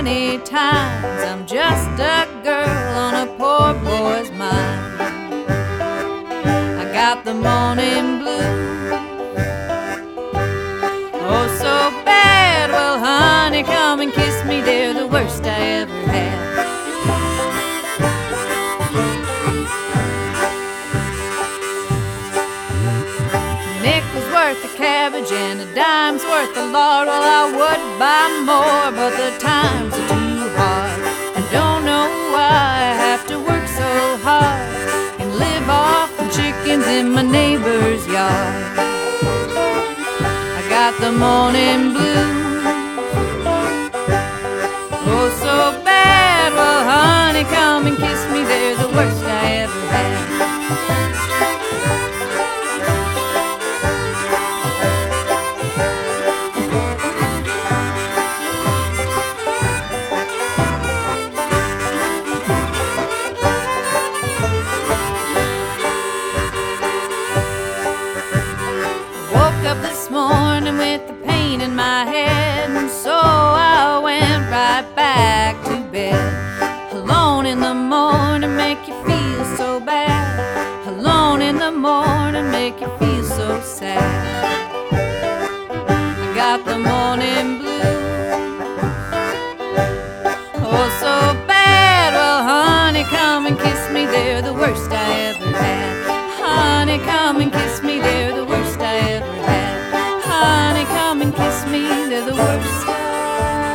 many times. I'm just a girl on a poor boy's mind. I got the morning blues, oh so bad. Well honey, come and kiss me, they're the worst I ever had. Nickel's worth a cabbage and a dime's worth a lard. Well I would buy more, but the times are too hard. I don't know why I have to work so hard and live off the chickens in my neighbor's yard. I got the morning blues, oh so bad. Well honey, come and kiss me, they're the worst I ever had. Up this morning with the pain in my head, and so I went right back to bed. Alone in the morning make you feel so bad. Alone in the morning make you feel so sad. I got the morning blues, oh so bad. Well honey, come and kiss me, they're the worst I ever had. Honey, come and kiss me, they're the worst I ever had. Honey, come and kiss me, they're the worst I